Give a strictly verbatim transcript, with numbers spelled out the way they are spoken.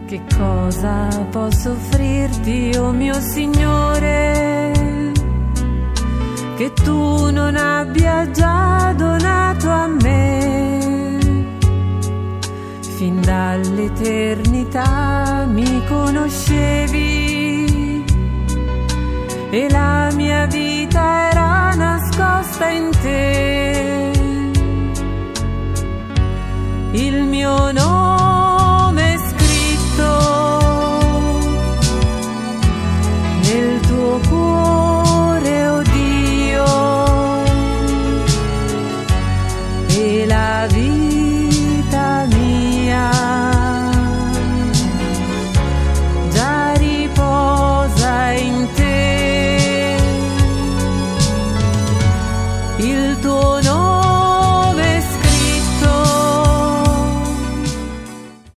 Che cosa posso offrirti, oh mio Signore, che tu non abbia già donato a me? Fin dall'eternità mi conoscevi e la mia vita era nascosta in te. Il mio nome